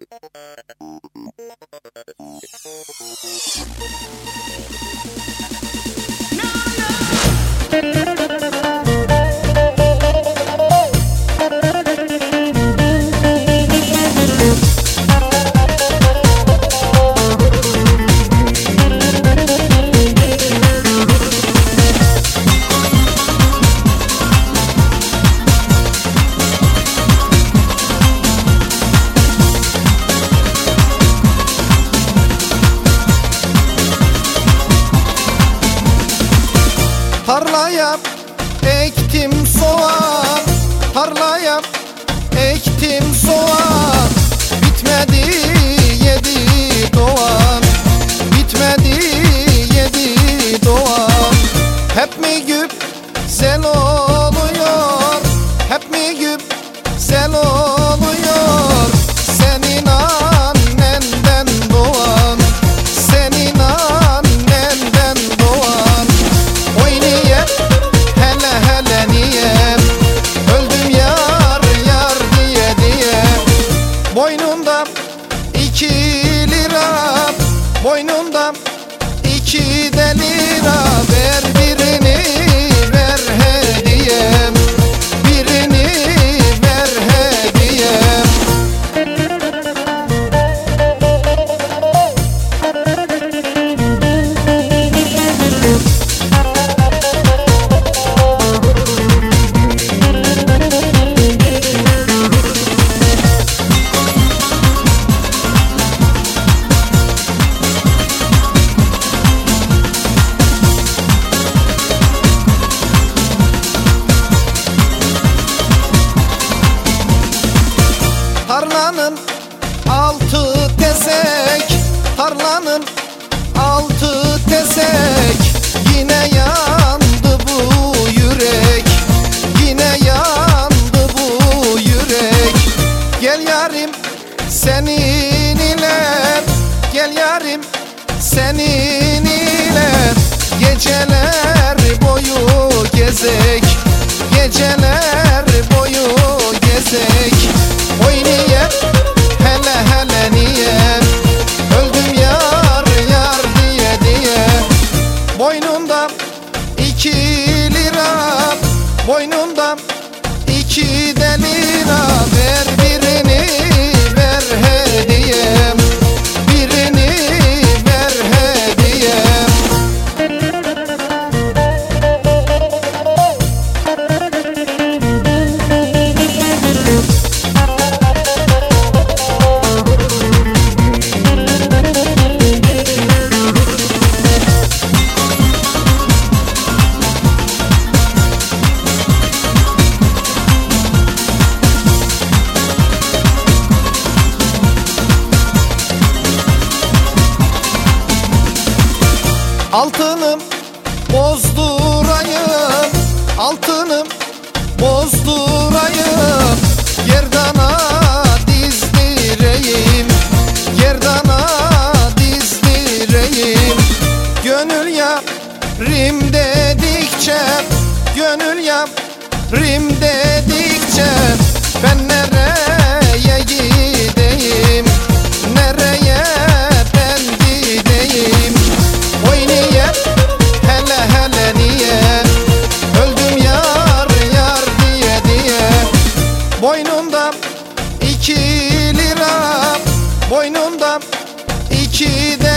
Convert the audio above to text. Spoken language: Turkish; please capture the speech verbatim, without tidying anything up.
Tarlaya ektim soğan, tarlaya ektim soğan. Bitmedi yedi doğan, bitmedi yedi doğan. Hep mi güzel oluyor, hep mi güzel oluyor. Senin annenden doğan, senin annenden doğan. Oy niye, hele hele niye, öldüm yar yar diye diye. Boynunda iki lira, boynunda iki de lira. Ver birini ver hediye, birini ver hediye. Tarlanın altı tezek, tarlanın altı tezek. Yine yandı bu yürek, yine yandı bu yürek. Gel yarim senin ile, gel yarim senin ile. Geceler boyu gezek, geceler boyu gezek. Oy niye, hele hele niye, öldüm yar yar diye diye. Boynunda iki lira, boynunda iki de lira. Ver birini ver hediye, birini ver hediye. Altınım bozdurayım, altınım bozdurayım. Gerdana dizdireyim, gerdana dizdireyim. Gönül yarim dedikçe, gönül yarim dedikçe. Ben nereye gideyim, nereye ben gideyim. Oy niye, hele hele niye, öldüm yar yar diye diye. Boynunda iki lira, boynunda iki de